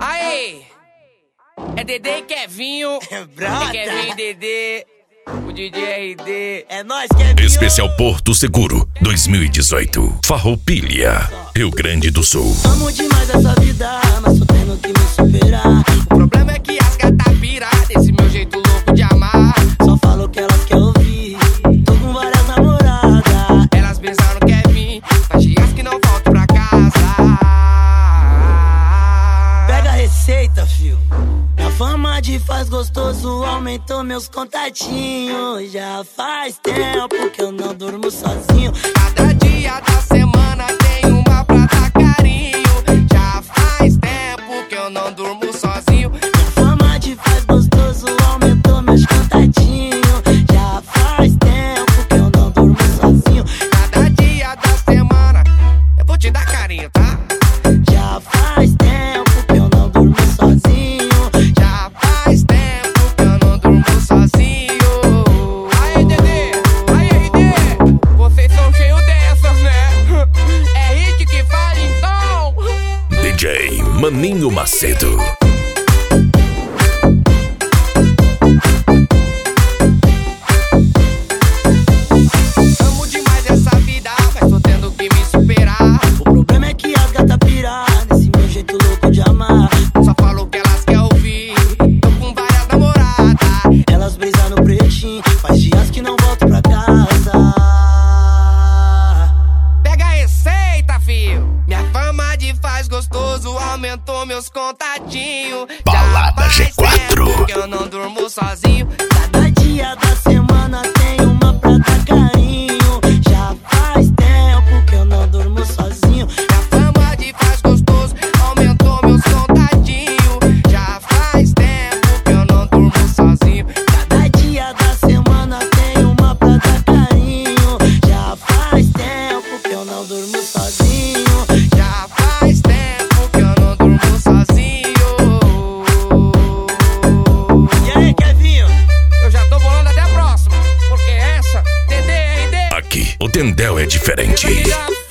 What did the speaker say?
Aí, é Dedê e Kevinho. Brota. É Kevinho e Dedê. O DJ RD. É nóis, Kevinho. Especial Porto Seguro 2018. Farroupilha, Rio Grande do Sul. Amo demais essa vida, mas tô tendo que me superar. O problema é que as gatas piradas, esse meu jeito louco de amar. Só falo o que elas querem ouvir. Tô com várias namoradas. Elas pensaram que é mim, faz dias que não volto pra casa. Pega a receita, fio. Minha fama de faz gostoso aumentou meus contatinhos. Já faz tempo que eu não durmo sozinho. Cada dia da semana tem uma pra dar carinho. Já faz tempo que eu não durmo sozinho. Minha fama de faz gostoso aumentou meus contatinhos. Já faz tempo que eu não durmo sozinho. Cada dia da semana eu vou te dar carinho, tá? Já faz tempo que eu não durmo sozinho. Já faz tempo que eu não durmo sozinho. Aí, Dedê, aí, RD, vocês são cheios dessas, né? É hit que fala então. DJ Maninho Macedo. Amo demais essa vida, mas tô tendo que me superar. O problema é que as gatas piram nesse meu jeito louco de amar. Só falo o que elas querem ouvir. Tô com várias namoradas. Elas brisam no pretinho, faz dias que não volto pra casa. Pega a receita, fio. Minha fama de faz gostoso aumentou meus contatinhos. Balada Já faz G4. tempo que eu não durmo sozinho. Cada dia da semana tem uma pra dar carinho. Já faz tempo que eu não durmo sozinho. Minha fama de faz gostoso aumentou meus contatinhos. Já faz tempo que eu não durmo sozinho. Cada dia da semana tem uma pra dar carinho. Já faz tempo que eu não durmo sozinho. Já faz tempo que eu não durmo sozinho. E aí, Kevinho? Eu já tô bolando até a próxima, porque essa, Dedê, RD. Aqui, o Tendel é diferente. Já